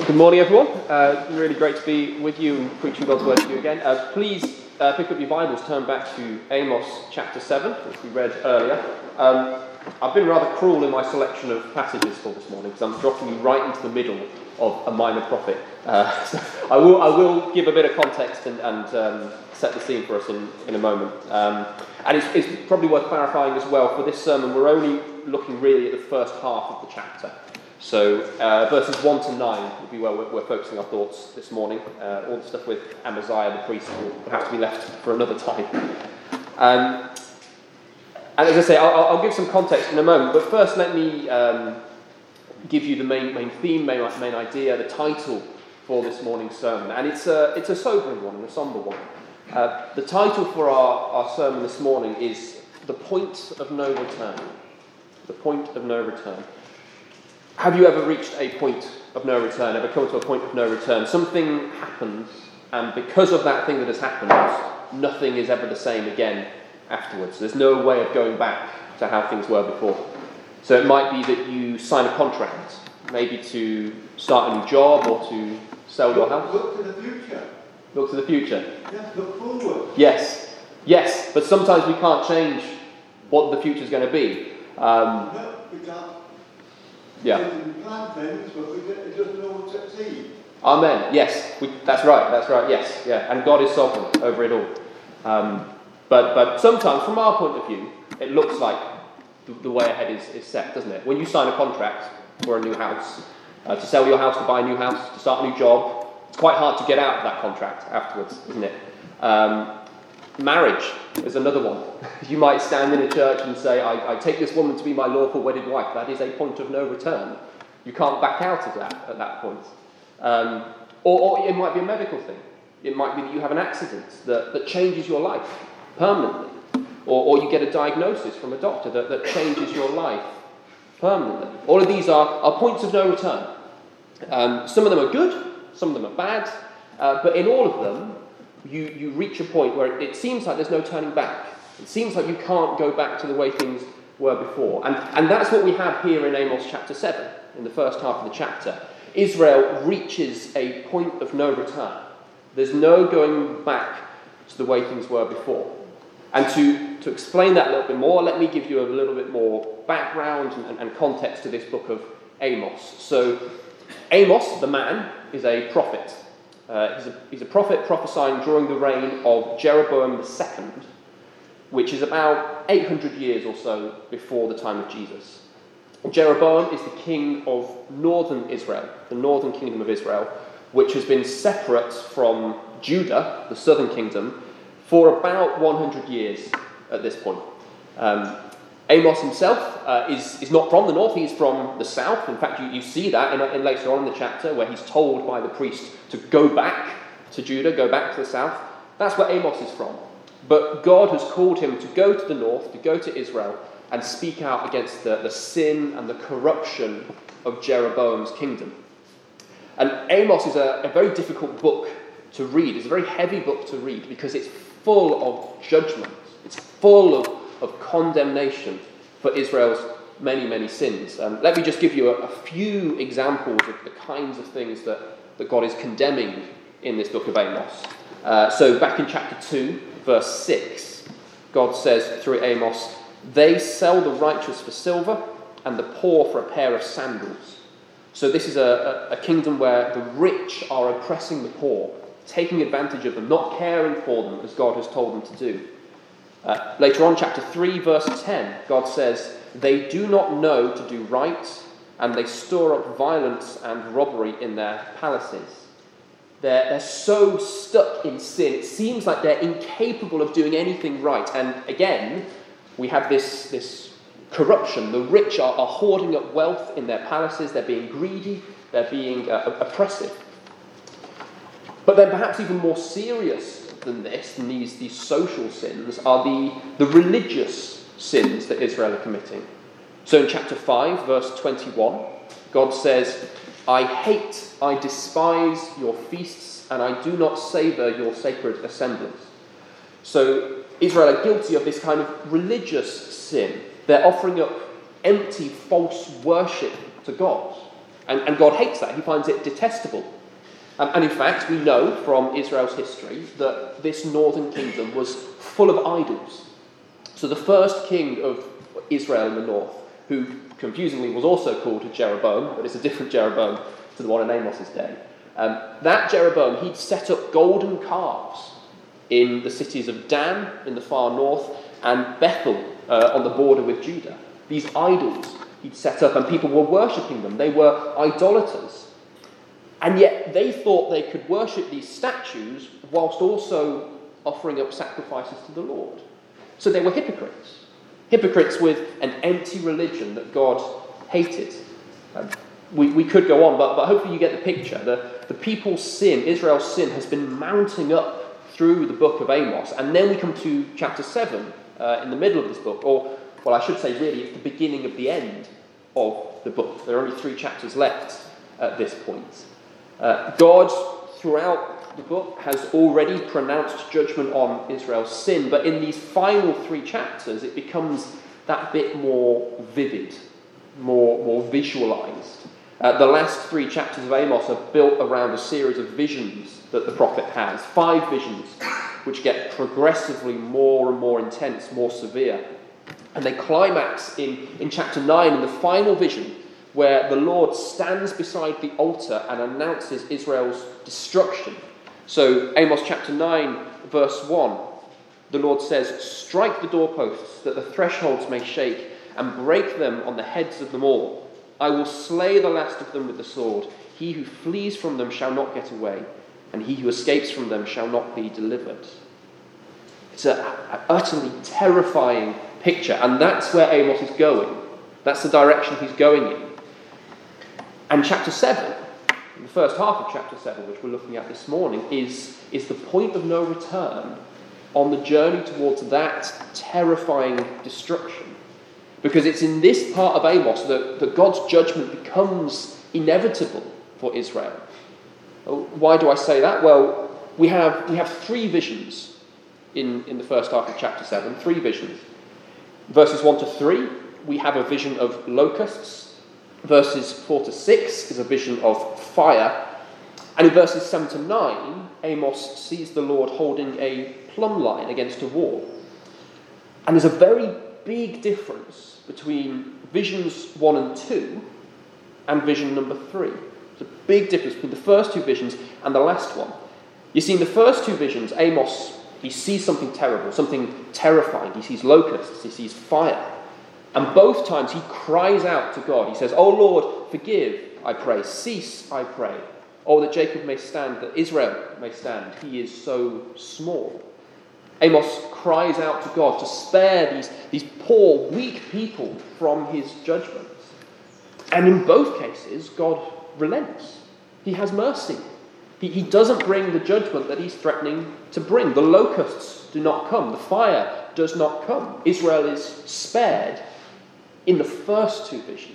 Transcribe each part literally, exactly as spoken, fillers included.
Good morning, everyone. Uh, really great to be with you and preaching God's word to you again. Uh, please uh, pick up your Bibles, turn back to Amos chapter seven, which we read earlier. Um, I've been rather cruel in my selection of passages for this morning because I'm dropping you right into the middle of a minor prophet. Uh, so I will I will give a bit of context and, and um, set the scene for us in, in a moment. Um, and it's, it's probably worth clarifying as well, for this sermon we're only looking really at the first half of the chapter. So uh, verses one to nine will be where we're, we're focusing our thoughts this morning. Uh, all the stuff with Amaziah the priest will have to be left for another time. Um, and as I say, I'll, I'll give some context in a moment, but first let me um, give you the main main theme, main, main idea, the title for this morning's sermon. And it's a, it's a sobering one and a somber one. Uh, the title for our, our sermon this morning is The Point of No Return. The Point of No Return. Have you ever reached a point of no return, ever come to a point of no return? Something happens, and because of that thing that has happened, nothing is ever the same again afterwards. There's no way of going back to how things were before. So it might be that you sign a contract, maybe to start a new job or to sell your house. Look to the future. Look to the future. Yes, look forward. Yes, yes, but sometimes we can't change what the future's going to be. Um, No, we can't. yeah. We plan things, but we just don't succeed. Amen. Yes, we, that's right. That's right. Yes, yeah. And God is sovereign over it all. Um, but but sometimes, from our point of view, it looks like the, the way ahead is, is set, doesn't it? When you sign a contract for a new house, uh, to sell your house, to buy a new house, to start a new job, it's quite hard to get out of that contract afterwards, isn't it? Um, marriage is another one. You might stand in a church and say, I, I take this woman to be my lawful wedded wife. That is a point of no return. You can't back out of that at that point. Um, or, or it might be a medical thing. It might be that you have an accident that, that changes your life permanently. Or, or you get a diagnosis from a doctor that, that changes your life permanently. All of these are, are points of no return. Um, some of them are good, some of them are bad, uh, but in all of them, you, you reach a point where it seems like there's no turning back. It seems like you can't go back to the way things were before. And, and that's what we have here in Amos chapter seven, in the first half of the chapter. Israel reaches a point of no return. There's no going back to the way things were before. And to, to explain that a little bit more, let me give you a little bit more background and, and context to this book of Amos. So, Amos, the man, is a prophet. Uh, he's, a, he's a prophet prophesying during the reign of Jeroboam the second, which is about eight hundred years or so before the time of Jesus. Jeroboam is the king of northern Israel, the northern kingdom of Israel, which has been separate from Judah, the southern kingdom, for about one hundred years at this point. Um, Amos himself uh, is, is not from the north, he's from the south. In fact, you, you see that in, in later on in the chapter where he's told by the priest to go back to Judah, go back to the south. That's where Amos is from. But God has called him to go to the north, to go to Israel, and speak out against the, the sin and the corruption of Jeroboam's kingdom. And Amos is a, a very difficult book to read. It's a very heavy book to read because it's full of judgment. It's full of, of condemnation for Israel's many, many sins. Um, let me just give you a, a few examples of the kinds of things that, that God is condemning in this book of Amos. Uh, so back in chapter two, verse six, God says through Amos, "They sell the righteous for silver and the poor for a pair of sandals." So this is a, a, a kingdom where the rich are oppressing the poor, taking advantage of them, not caring for them as God has told them to do. Uh, later on, chapter three, verse ten, God says, "They do not know to do right, and they store up violence and robbery in their palaces." They're, they're so stuck in sin, it seems like they're incapable of doing anything right. And again, we have this, this corruption. The rich are, are hoarding up wealth in their palaces, they're being greedy, they're being uh, oppressive. But then perhaps even more serious than this, than these, these social sins, are the, the religious sins that Israel are committing. So in chapter five, verse twenty-one, God says, "I hate, I despise your feasts, and I do not savour your sacred assemblies." So Israel are guilty of this kind of religious sin. They're offering up empty, false worship to God. And, and God hates that. He finds it detestable. Um, and in fact, we know from Israel's history that this northern kingdom was full of idols. So the first king of Israel in the north, who confusingly was also called Jeroboam, but it's a different Jeroboam to the one in Amos's day. Um, that Jeroboam, he'd set up golden calves in the cities of Dan in the far north and Bethel uh, on the border with Judah. These idols he'd set up, and people were worshipping them. They were idolaters. And yet they thought they could worship these statues whilst also offering up sacrifices to the Lord. So they were hypocrites. Hypocrites with an empty religion that God hated. Um, we, we could go on, but, but hopefully you get the picture. The, the people's sin, Israel's sin, has been mounting up through the book of Amos. And then we come to chapter seven uh, in the middle of this book. Or, well, I should say really, it's the beginning of the end of the book. There are only three chapters left at this point. Uh, God, throughout the book, has already pronounced judgment on Israel's sin, but in these final three chapters, it becomes that bit more vivid, more, more visualized. Uh, the last three chapters of Amos are built around a series of visions that the prophet has, five visions, which get progressively more and more intense, more severe. And they climax in, in chapter nine, in the final vision, where the Lord stands beside the altar and announces Israel's destruction. So Amos chapter nine, verse one, the Lord says, "Strike the doorposts, that the thresholds may shake, and break them on the heads of them all. I will slay the last of them with the sword. He who flees from them shall not get away, and he who escapes from them shall not be delivered." It's an utterly terrifying picture, and that's where Amos is going. That's the direction he's going in. And chapter seven, the first half of chapter seven, which we're looking at this morning, is, is the point of no return on the journey towards that terrifying destruction. Because it's in this part of Amos that, that God's judgment becomes inevitable for Israel. Why do I say that? Well, we have, we have three visions in, in the first half of chapter seven, three visions. Verses one to three, we have a vision of locusts. Verses four to six is a vision of fire. And in verses seven to nine, Amos sees the Lord holding a plumb line against a wall. And there's a very big difference between visions one and two and vision number three. There's a big difference between the first two visions and the last one. You see, in the first two visions, Amos, he sees something terrible, something terrifying. He sees locusts, he sees fire. And both times he cries out to God. He says, "Oh Lord, forgive, I pray. Cease, I pray. Oh, that Jacob may stand, that Israel may stand. He is so small." Amos cries out to God to spare these, these poor, weak people from his judgments. And in both cases, God relents. He has mercy. He, he doesn't bring the judgment that he's threatening to bring. The locusts do not come. The fire does not come. Israel is spared in the first two visions.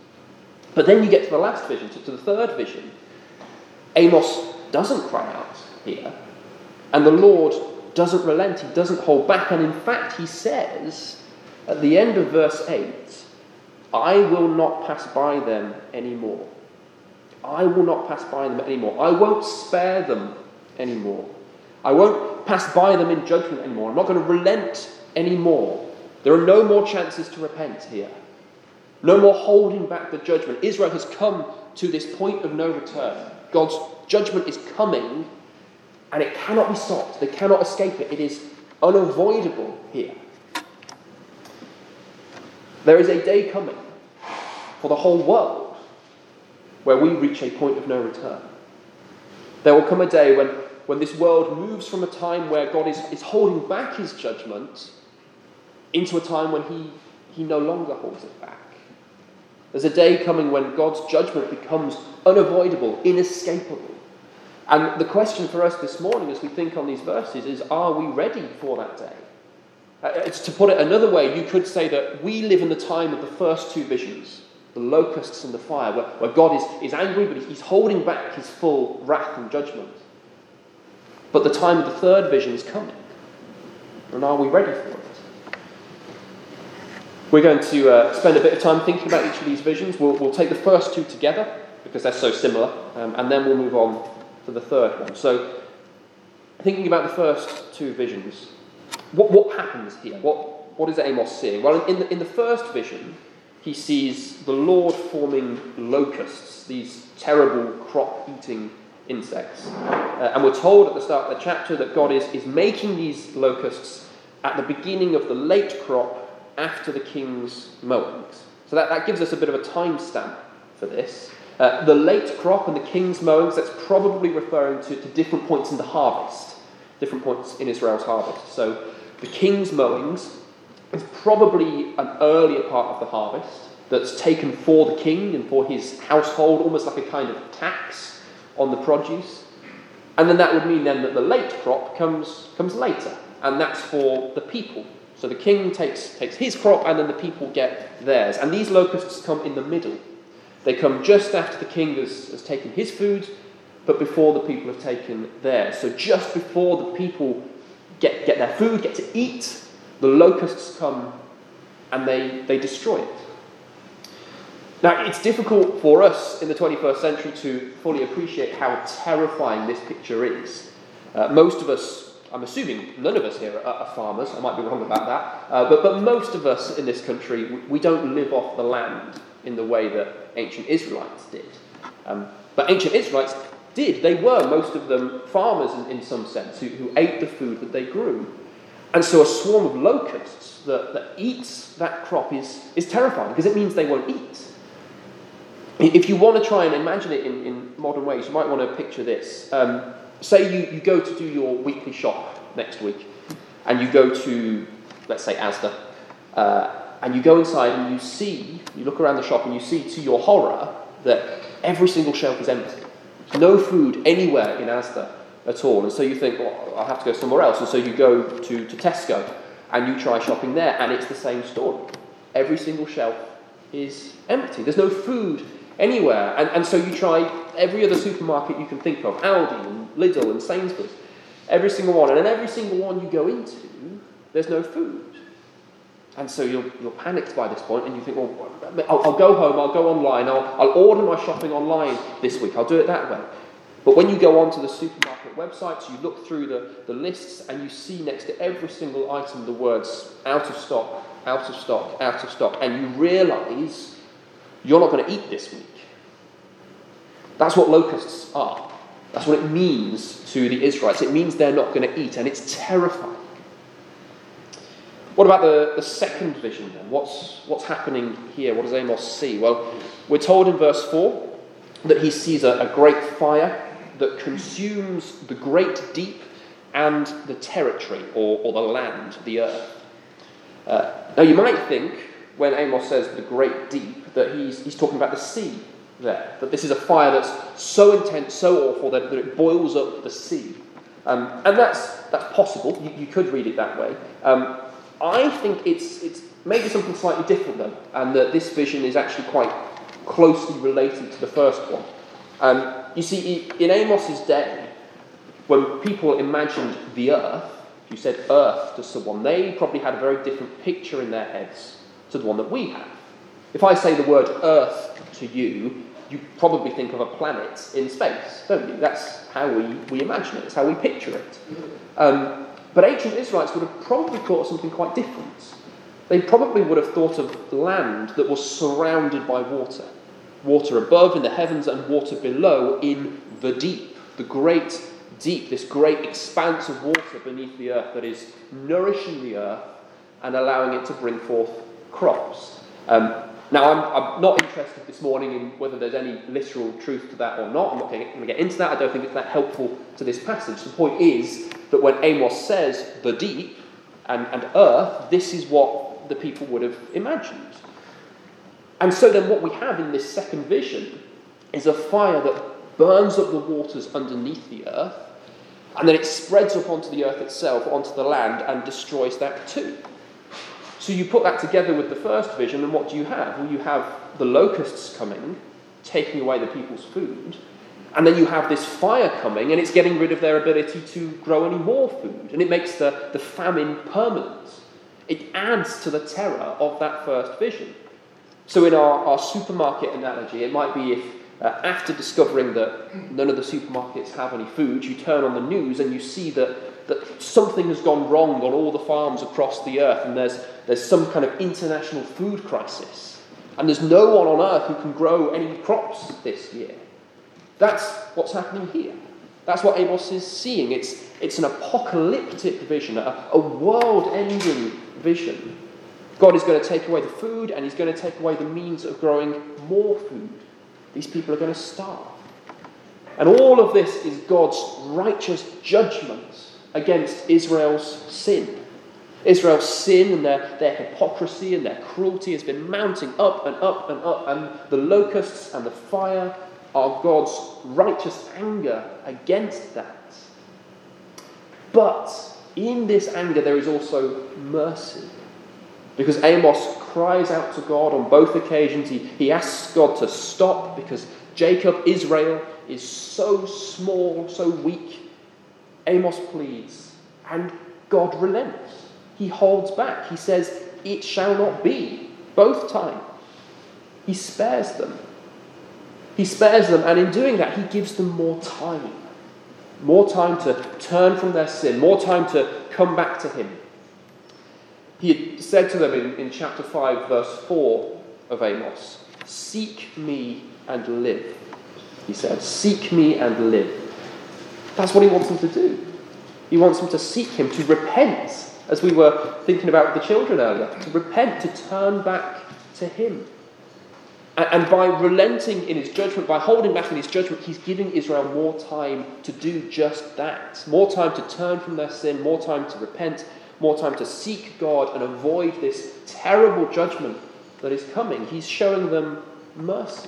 But then you get to the last vision, to, to the third vision. Amos doesn't cry out here. And the Lord doesn't relent. He doesn't hold back. And in fact, he says at the end of verse eight, "I will not pass by them anymore. I will not pass by them anymore. I won't spare them anymore. I won't pass by them in judgment anymore. I'm not going to relent anymore. There are no more chances to repent here. No more holding back the judgment. Israel has come to this point of no return. God's judgment is coming, and it cannot be stopped. They cannot escape it. It is unavoidable here. There is a day coming for the whole world where we reach a point of no return. There will come a day when, when this world moves from a time where God is, is holding back his judgment into a time when he, he no longer holds it back. There's a day coming when God's judgment becomes unavoidable, inescapable. And the question for us this morning as we think on these verses is, are we ready for that day? Uh, it's, to put it another way, you could say that we live in the time of the first two visions, the locusts and the fire, where, where God is, is angry, but he's holding back his full wrath and judgment. But the time of the third vision is coming. And are we ready for it? We're going to uh, spend a bit of time thinking about each of these visions. We'll, we'll take the first two together, because they're so similar, um, and then we'll move on to the third one. So, thinking about the first two visions, what what happens here? What what is Amos seeing? Well, in the in the first vision, he sees the Lord forming locusts, these terrible crop-eating insects, uh, and we're told at the start of the chapter that God is is making these locusts at the beginning of the late crop after the king's mowings. So that, that gives us a bit of a timestamp for this. Uh, the late crop and the king's mowings, that's probably referring to, to different points in the harvest, different points in Israel's harvest. So the king's mowings is probably an earlier part of the harvest that's taken for the king and for his household, almost like a kind of tax on the produce. And then that would mean then that the late crop comes, comes later, and that's for the people. So the king takes, takes his crop, and then the people get theirs. And these locusts come in the middle. They come just after the king has, has taken his food, but before the people have taken theirs. So just before the people get, get their food, get to eat, the locusts come and they, they destroy it. Now, it's difficult for us in the twenty-first century to fully appreciate how terrifying this picture is. Uh, most of us, I'm assuming none of us here are, are farmers, I might be wrong about that, uh, but, but most of us in this country, we, we don't live off the land in the way that ancient Israelites did. Um, but ancient Israelites did. They were, most of them, farmers in, in some sense, who, who ate the food that they grew. And so a swarm of locusts that, that eats that crop is, is terrifying, because it means they won't eat. If you want to try and imagine it in, in modern ways, you might want to picture this. Um, say you, you go to do your weekly shop next week, and you go to, let's say, Asda, uh, and you go inside and you see, you look around the shop and you see, to your horror, that every single shelf is empty. There's no food anywhere in Asda at all. And so you think, well, I'll have to go somewhere else. And so you go to, to Tesco, and you try shopping there, and it's the same story. Every single shelf is empty. There's no food anywhere. And, and so you try every other supermarket you can think of, Aldi and Lidl and Sainsbury's, every single one. And in every single one you go into, there's no food. And so you're, you're panicked by this point, and you think, well, I'll, I'll go home, I'll go online, I'll, I'll order my shopping online this week, I'll do it that way. But when you go onto the supermarket websites, you look through the, the lists, and you see next to every single item the words out of stock, out of stock, out of stock, and you realise you're not going to eat this week. That's what locusts are. That's what it means to the Israelites. It means they're not going to eat, and it's terrifying. What about the, the second vision then? What's, what's happening here? What does Amos see? Well, we're told in verse four that he sees a, a great fire that consumes the great deep and the territory, or, or the land, the earth. Uh, now you might think, when Amos says the great deep, that he's, he's talking about the sea there, that this is a fire that's so intense, so awful, that, that it boils up the sea. Um, and that's, that's possible, you, you could read it that way. Um, I think it's it's maybe something slightly different though, and that this vision is actually quite closely related to the first one. Um, you see, in Amos's day, when people imagined the earth, if you said earth to someone, they probably had a very different picture in their heads to the one that we have. If I say the word earth to you, you probably think of a planet in space, don't you? That's how we, we imagine it, it's how we picture it. Um, But ancient Israelites would have probably thought of something quite different. They probably would have thought of land that was surrounded by water. Water above in the heavens and water below in the deep. The great deep, this great expanse of water beneath the earth that is nourishing the earth and allowing it to bring forth crops. Um, now, I'm, I'm not interested this morning in whether there's any literal truth to that or not. I'm not going to get into that. I don't think it's that helpful to this passage. The point is that when Amos says the deep and, and earth, this is what the people would have imagined. And so then what we have in this second vision is a fire that burns up the waters underneath the earth, and then it spreads up onto the earth itself, onto the land, and destroys that too. So you put that together with the first vision, and what do you have? Well, you have the locusts coming, taking away the people's food, and then you have this fire coming, and it's getting rid of their ability to grow any more food, and it makes the, the famine permanent. It adds to the terror of that first vision. So in our, our supermarket analogy, it might be if, uh, after discovering that none of the supermarkets have any food, you turn on the news and you see that, that something has gone wrong on all the farms across the earth, and there's, there's some kind of international food crisis. And there's no one on earth who can grow any crops this year. That's what's happening here. That's what Amos is seeing. It's, it's an apocalyptic vision, a, a world-ending vision. God is going to take away the food, and he's going to take away the means of growing more food. These people are going to starve. And all of this is God's righteous judgment against Israel's sin. Israel's sin and their, their hypocrisy and their cruelty has been mounting up and up and up, and the locusts and the fire are God's righteous anger against that. But in this anger there is also mercy. Because Amos cries out to God on both occasions. He, he asks God to stop because Jacob, Israel, is so small, so weak. Amos pleads, and God relents. He holds back. He says, "It shall not be," both times. He spares them. He spares them, and in doing that, he gives them more time. More time to turn from their sin, more time to come back to him. He had said to them in, in chapter five, verse four of Amos, "Seek me and live." He said, "Seek me and live." That's what he wants them to do. He wants them to seek him, to repent, as we were thinking about with the children earlier, to repent, to turn back to him. And by relenting in his judgment, by holding back in his judgment, he's giving Israel more time to do just that. More time to turn from their sin, more time to repent, more time to seek God and avoid this terrible judgment that is coming. He's showing them mercy.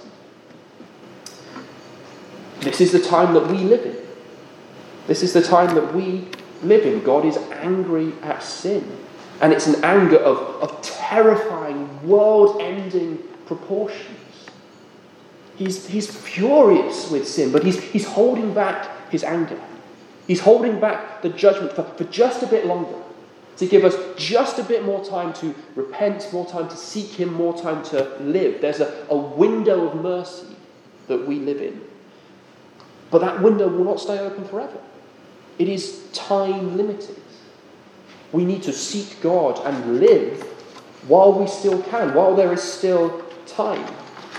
This is the time that we live in. This is the time that we live in. God is angry at sin. And it's an anger of, of terrifying, world-ending proportions. He's, he's furious with sin, but he's, he's holding back his anger. He's holding back the judgment for, for just a bit longer, to give us just a bit more time to repent, more time to seek him, more time to live. There's a, a window of mercy that we live in. But that window will not stay open forever. It is time limited. We need to seek God and live while we still can, while there is still time.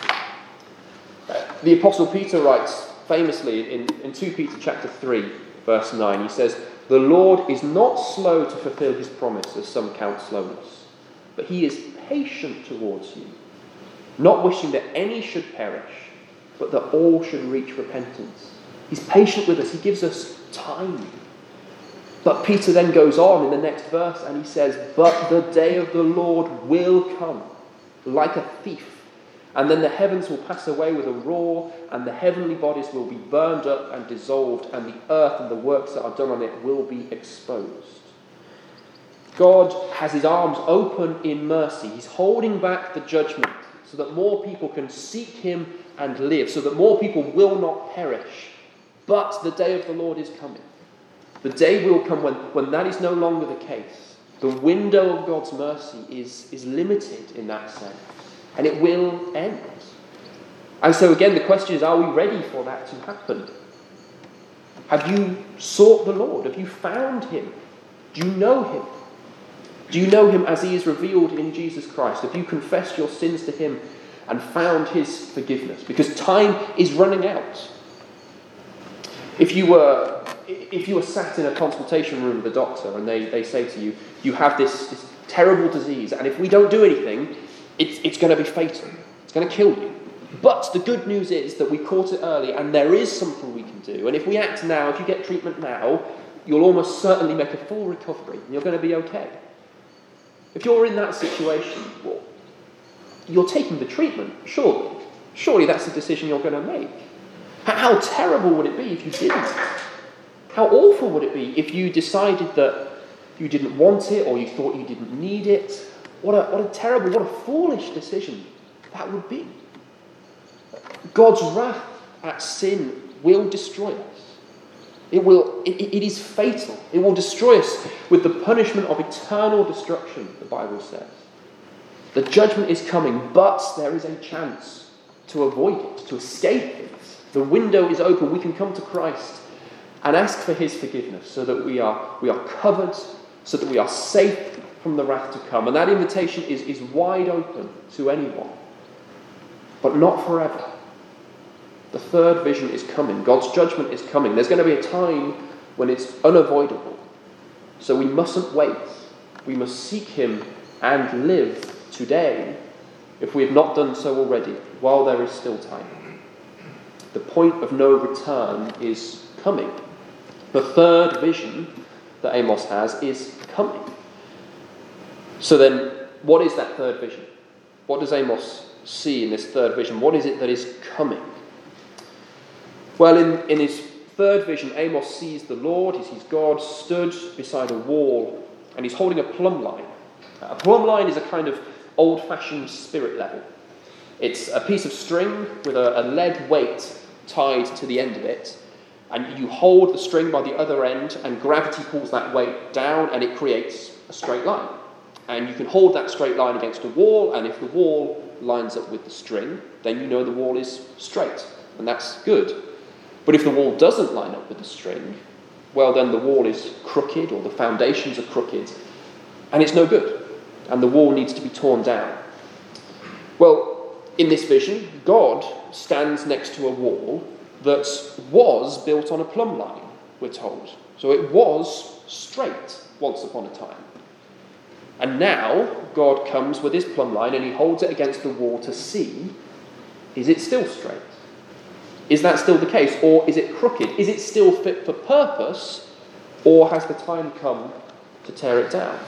The Apostle Peter writes famously in, in Second Peter chapter three, verse nine, he says, "The Lord is not slow to fulfill his promise, as some count slowness, but he is patient towards you, not wishing that any should perish, but that all should reach repentance." He's patient with us. He gives us time. But Peter then goes on in the next verse and he says, "But the day of the Lord will come like a thief. And then the heavens will pass away with a roar, and the heavenly bodies will be burned up and dissolved, and the earth and the works that are done on it will be exposed." God has his arms open in mercy. He's holding back the judgment so that more people can seek him and live, so that more people will not perish. But the day of the Lord is coming. The day will come when, when that is no longer the case. The window of God's mercy is, is limited in that sense. And it will end. And so again, the question is, are we ready for that to happen? Have you sought the Lord? Have you found him? Do you know him? Do you know him as he is revealed in Jesus Christ? Have you confessed your sins to him and found his forgiveness? Because time is running out. If you were, if you were sat in a consultation room with a doctor and they, they say to you, "You have this, this terrible disease, and if we don't do anything, It's, it's going to be fatal. It's going to kill you. But the good news is that we caught it early and there is something we can do. And if we act now, if you get treatment now, you'll almost certainly make a full recovery and you're going to be okay." If you're in that situation, well, you're taking the treatment, surely. Surely that's the decision you're going to make. How terrible would it be if you didn't? How awful would it be if you decided that you didn't want it or you thought you didn't need it? What a, what a terrible, what a foolish decision that would be. God's wrath at sin will destroy us. It will. It, it is fatal. It will destroy us with the punishment of eternal destruction, the Bible says. The judgment is coming, but there is a chance to avoid it, to escape it. The window is open. We can come to Christ and ask for his forgiveness so that we are, we are covered, so that we are safe from the wrath to come. And that invitation is, is wide open to anyone, but not forever. The third vision is coming. God's judgment is coming. There's going to be a time when it's unavoidable. So we mustn't wait. We must seek him and live today if we have not done so already, while there is still time. The point of no return is coming. The third vision that Amos has is coming. So then, what is that third vision? What does Amos see in this third vision? What is it that is coming? Well, in, in his third vision, Amos sees the Lord, he sees God stood beside a wall, and he's holding a plumb line. A plumb line is a kind of old-fashioned spirit level. It's a piece of string with a, a lead weight tied to the end of it, and you hold the string by the other end, and gravity pulls that weight down, and it creates a straight line. And you can hold that straight line against a wall, and if the wall lines up with the string, then you know the wall is straight, and that's good. But if the wall doesn't line up with the string, well, then the wall is crooked, or the foundations are crooked, and it's no good, and the wall needs to be torn down. Well, in this vision, God stands next to a wall that was built on a plumb line, we're told. So it was straight once upon a time. And now God comes with his plumb line and he holds it against the wall to see, is it still straight? Is that still the case? Or is it crooked? Is it still fit for purpose? Or has the time come to tear it down?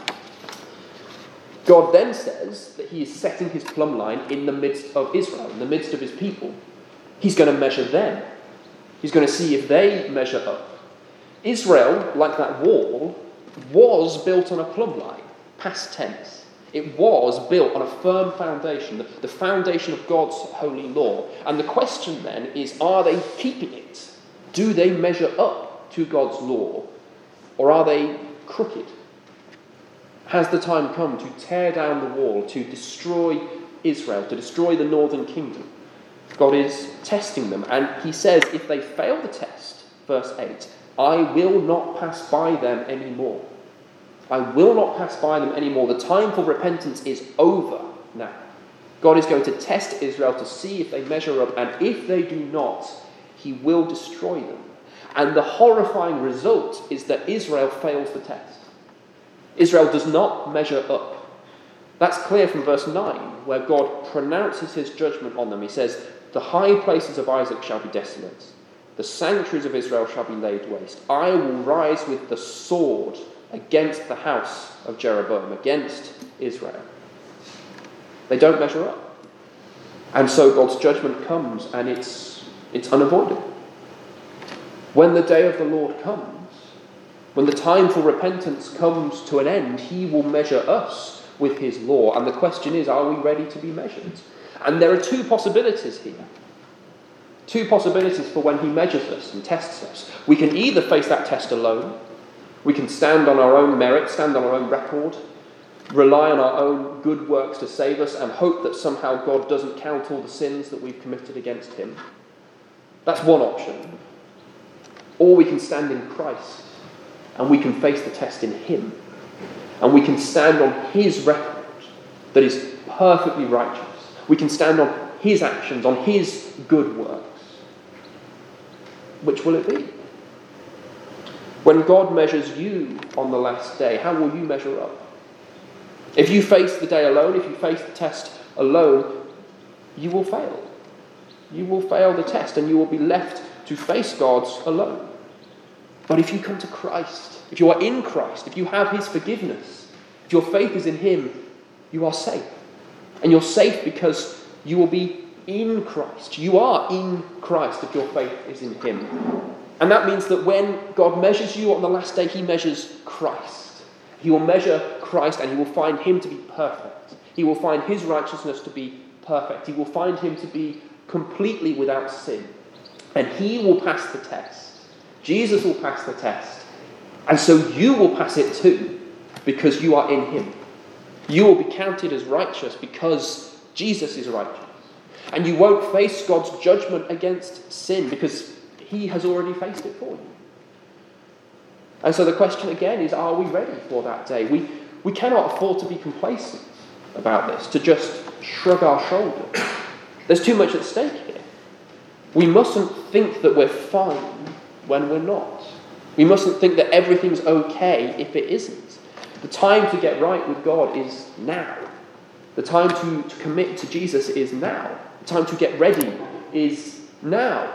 God then says that he is setting his plumb line in the midst of Israel, in the midst of his people. He's going to measure them. He's going to see if they measure up. Israel, like that wall, was built on a plumb line, past tense. It was built on a firm foundation, the, the foundation of God's holy law. And the question then is, are they keeping it? Do they measure up to God's law? Or are they crooked? Has the time come to tear down the wall, to destroy Israel, to destroy the northern kingdom? God is testing them, and he says if they fail the test, verse eight, I will not pass by them anymore. I will not pass by them anymore. The time for repentance is over now. God is going to test Israel to see if they measure up, and if they do not, he will destroy them. And the horrifying result is that Israel fails the test. Israel does not measure up. That's clear from verse nine, where God pronounces his judgment on them. He says, the high places of Isaac shall be desolate. The sanctuaries of Israel shall be laid waste. I will rise with the sword against the house of Jeroboam, against Israel. They don't measure up. And so God's judgment comes, and it's, it's unavoidable. When the day of the Lord comes, when the time for repentance comes to an end, he will measure us with his law. And the question is, are we ready to be measured? And there are two possibilities here. Two possibilities for when he measures us and tests us. We can either face that test alone. We can stand on our own merit, stand on our own record, rely on our own good works to save us, and hope that somehow God doesn't count all the sins that we've committed against him. That's one option. Or we can stand in Christ, and we can face the test in him. And we can stand on his record that is perfectly righteous. We can stand on his actions, on his good works. Which will it be? When God measures you on the last day, how will you measure up? If you face the day alone, if you face the test alone, you will fail. You will fail the test, and you will be left to face God alone. But if you come to Christ, if you are in Christ, if you have his forgiveness, if your faith is in him, you are safe. And you're safe because you will be in Christ. You are in Christ if your faith is in him. And that means that when God measures you on the last day, he measures Christ. He will measure Christ, and he will find him to be perfect. He will find his righteousness to be perfect. He will find him to be completely without sin. And he will pass the test. Jesus will pass the test. And so you will pass it too, because you are in him. You will be counted as righteous because Jesus is righteous. And you won't face God's judgment against sin because he has already faced it for you. And so the question again is, are we ready for that day? We, we cannot afford to be complacent about this, to just shrug our shoulders. There's too much at stake here. We mustn't think that we're fine when we're not. We mustn't think that everything's okay if it isn't. The time to get right with God is now. The time to, to commit to Jesus is now. The time to get ready is now.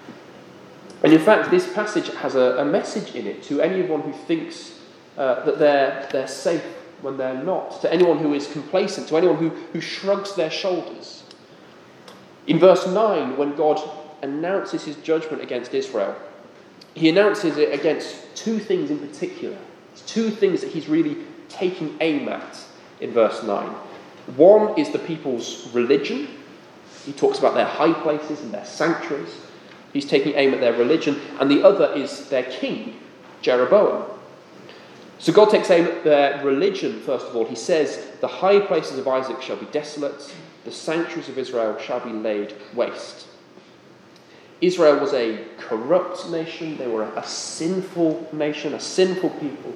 And in fact, this passage has a, a message in it to anyone who thinks uh, that they're, they're safe when they're not, to anyone who is complacent, to anyone who, who shrugs their shoulders. In verse nine, when God announces his judgment against Israel, he announces it against two things in particular. It's two things that he's really taking aim at in verse nine. One is the people's religion. He talks about their high places and their sanctuaries. He's taking aim at their religion. And the other is their king, Jeroboam. So God takes aim at their religion, first of all. He says, the high places of Isaac shall be desolate, the sanctuaries of Israel shall be laid waste. Israel was a corrupt nation. They were a sinful nation, a sinful people.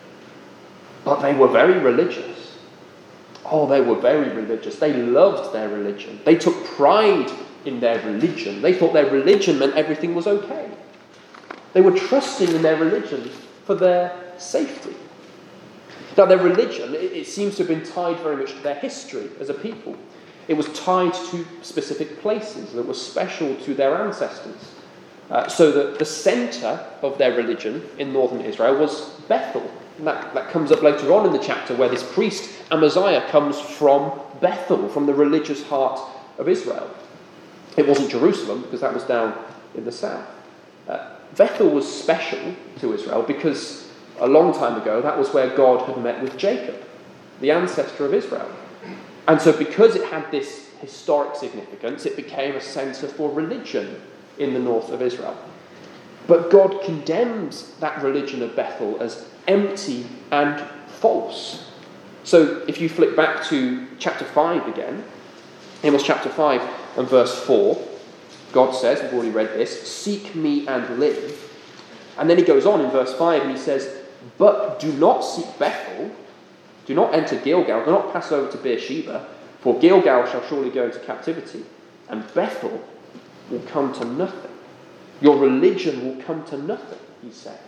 But they were very religious. Oh, they were very religious. They loved their religion. They took pride in their religion. They thought their religion meant everything was okay. They were trusting in their religion for their safety. Now, their religion, it, it seems to have been tied very much to their history as a people. It was tied to specific places that were special to their ancestors. Uh, so that the centre of their religion in northern Israel was Bethel. And that, that comes up later on in the chapter where this priest, Amaziah, comes from Bethel, from the religious heart of Israel. It wasn't Jerusalem, because that was down in the south. Uh, Bethel was special to Israel because a long time ago that was where God had met with Jacob, the ancestor of Israel. And so because it had this historic significance, it became a centre for religion in the north of Israel. But God condemns that religion of Bethel as empty and false. So if you flick back to chapter five again, Amos chapter five and verse four, God says, we've already read this, seek me and live. And then he goes on in verse five and he says, but do not seek Bethel, do not enter Gilgal, do not pass over to Beersheba, for Gilgal shall surely go into captivity, and Bethel will come to nothing. Your religion will come to nothing, he said.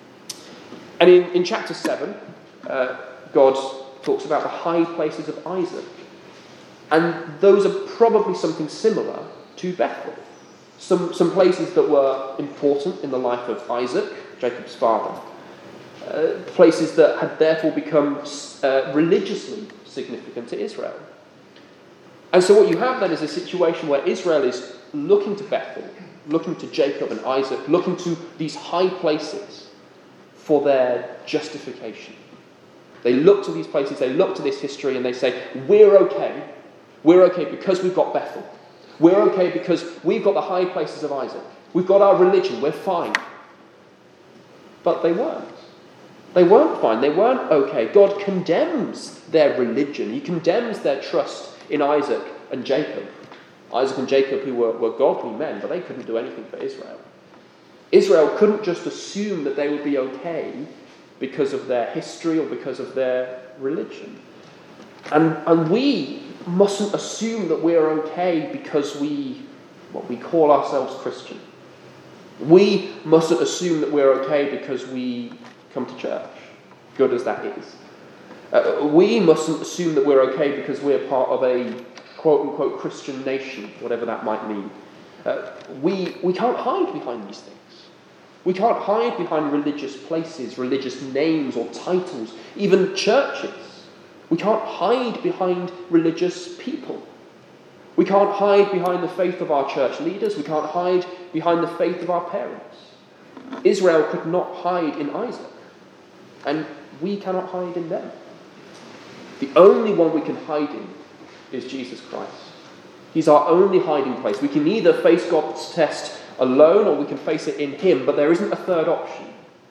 And in, in chapter seven, uh, God talks about the high places of Isaac. And those are probably something similar to Bethel. Some, some places that were important in the life of Isaac, Jacob's father. Uh, places that had therefore become uh, religiously significant to Israel. And so what you have then is a situation where Israel is looking to Bethel, looking to Jacob and Isaac, looking to these high places for their justification. They look to these places, they look to this history, and they say, we're okay. We're okay because we've got Bethel. We're okay because we've got the high places of Isaac. We've got our religion. We're fine. But they weren't. They weren't fine. They weren't okay. God condemns their religion. He condemns their trust in Isaac and Jacob. Isaac and Jacob, who were, were godly men, but they couldn't do anything for Israel. Israel couldn't just assume that they would be okay because of their history or because of their religion. And, and we mustn't assume that we're okay because we, what we call ourselves Christian. We mustn't assume that we're okay because we come to church, good as that is. Uh, we mustn't assume that we're okay because we're part of a quote-unquote Christian nation, whatever that might mean. Uh, we, we can't hide behind these things. We can't hide behind religious places, religious names or titles, even churches. We can't hide behind religious people. We can't hide behind the faith of our church leaders. We can't hide behind the faith of our parents. Israel could not hide in Isaac, and we cannot hide in them. The only one we can hide in is Jesus Christ. He's our only hiding place. We can either face God's test alone or we can face it in him, but there isn't a third option.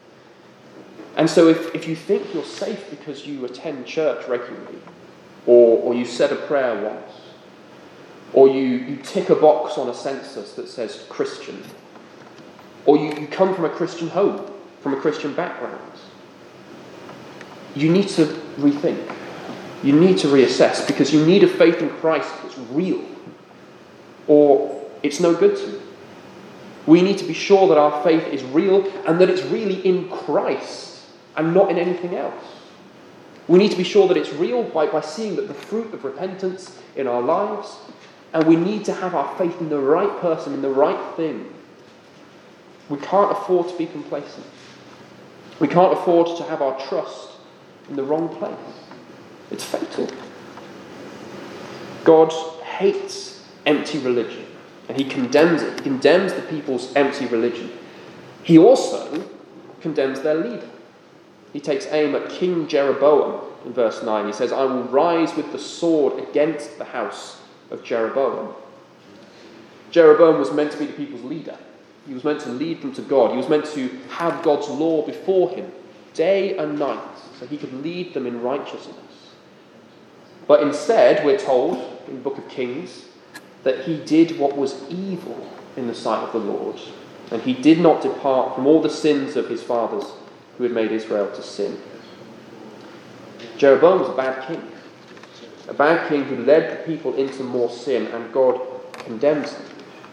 And so if, if you think you're safe because you attend church regularly, or, or you said a prayer once, or you, you tick a box on a census that says Christian, or you, you come from a Christian home, from a Christian background, you need to rethink. You need to reassess, because you need a faith in Christ that's real, or it's no good to you. We need to be sure that our faith is real and that it's really in Christ and not in anything else. We need to be sure that it's real by, by seeing that the fruit of repentance in our lives, and we need to have our faith in the right person, in the right thing. We can't afford to be complacent. We can't afford to have our trust in the wrong place. It's fatal. God hates empty religion, and he condemns it. He condemns the people's empty religion. He also condemns their leader. He takes aim at King Jeroboam in verse nine. He says, I will rise with the sword against the house of Jeroboam. Jeroboam was meant to be the people's leader. He was meant to lead them to God. He was meant to have God's law before him day and night so he could lead them in righteousness. But instead, we're told in the book of Kings that he did what was evil in the sight of the Lord, and he did not depart from all the sins of his fathers who had made Israel to sin. Jeroboam was a bad king, a bad king who led the people into more sin, and God condemns him.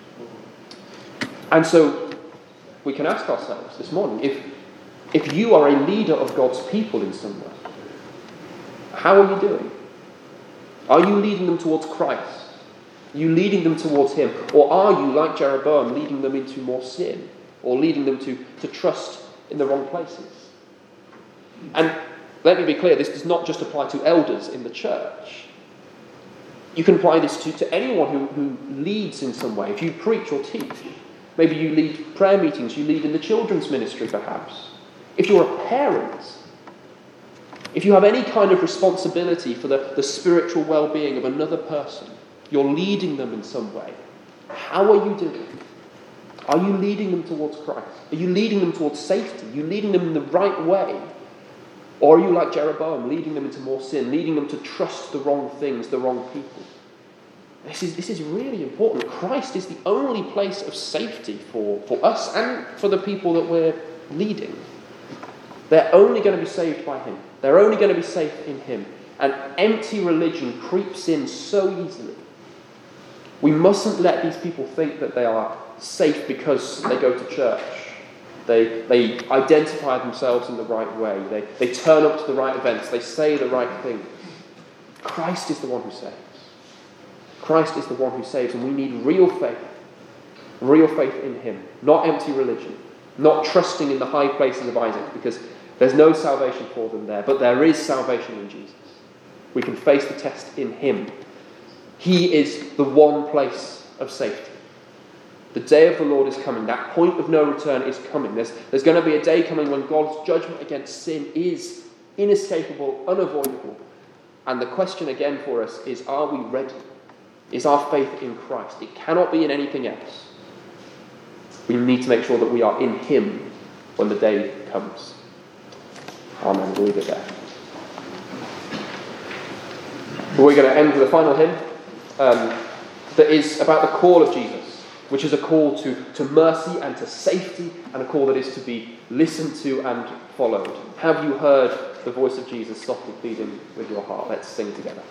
And so we can ask ourselves this morning, if, if you are a leader of God's people in some way, how are you doing? Are you leading them towards Christ? Are you leading them towards him? Or are you, like Jeroboam, leading them into more sin? Or leading them to, to trust in the wrong places? And let me be clear, this does not just apply to elders in the church. You can apply this to, to anyone who, who leads in some way. If you preach or teach, maybe you lead prayer meetings, you lead in the children's ministry perhaps. If you're a parent, if you have any kind of responsibility for the, the spiritual well-being of another person, you're leading them in some way. How are you doing? Are you leading them towards Christ? Are you leading them towards safety? Are you leading them in the right way? Or are you like Jeroboam, leading them into more sin, leading them to trust the wrong things, the wrong people? This is, this is really important. Christ is the only place of safety for, for us and for the people that we're leading. They're only going to be saved by him. They're only going to be safe in him. And empty religion creeps in so easily. We mustn't let these people think that they are safe because they go to church. They, they identify themselves in the right way. They, they turn up to the right events. They say the right things. Christ is the one who saves. Christ is the one who saves, and we need real faith. Real faith in him. Not empty religion. Not trusting in the high places of Isaac, because there's no salvation for them there. But there is salvation in Jesus. We can face the test in him. He is the one place of safety. The day of the Lord is coming. That point of no return is coming. There's, there's going to be a day coming when God's judgment against sin is inescapable, unavoidable. And the question again for us is, are we ready? Is our faith in Christ? It cannot be in anything else. We need to make sure that we are in him when the day comes. Amen. We'll leave it there. We're going to end with a final hymn um, that is about the call of Jesus, which is a call to, to mercy and to safety, and a call that is to be listened to and followed. Have you heard the voice of Jesus softly pleading with your heart? Let's sing together.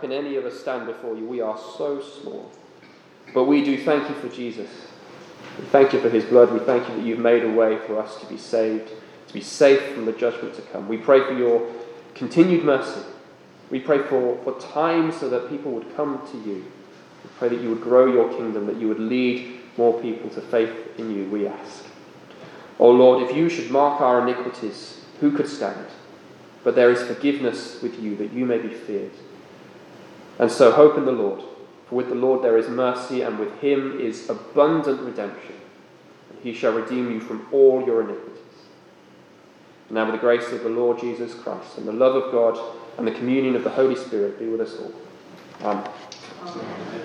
can any of us stand before you. We are so small. But we do thank you for Jesus. We thank you for his blood. We thank you that you've made a way for us to be saved, to be safe from the judgment to come. We pray for your continued mercy. We pray for, for time so that people would come to you. We pray that you would grow your kingdom, that you would lead more people to faith in you, we ask. O Lord, if you should mark our iniquities, who could stand? But there is forgiveness with you, that you may be feared. And so hope in the Lord. For with the Lord there is mercy, and with him is abundant redemption. And he shall redeem you from all your iniquities. And now with the grace of the Lord Jesus Christ, and the love of God, and the communion of the Holy Spirit be with us all. Amen. Amen.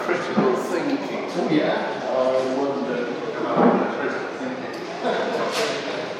critical thinking. Oh yeah. I wonder about critical thinking.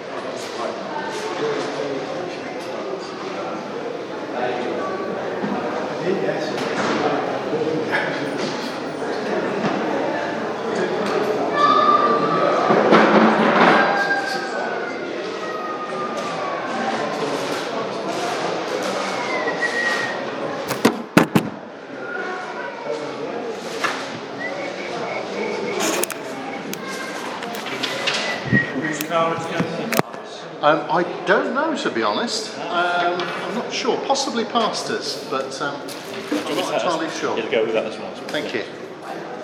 Um, I don't know, to be honest. Um, I'm not sure. Possibly pastors, but um, I'm not entirely sure. You'll go with that as well. Thank you.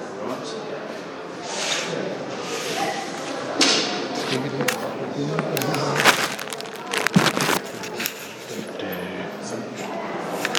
Right.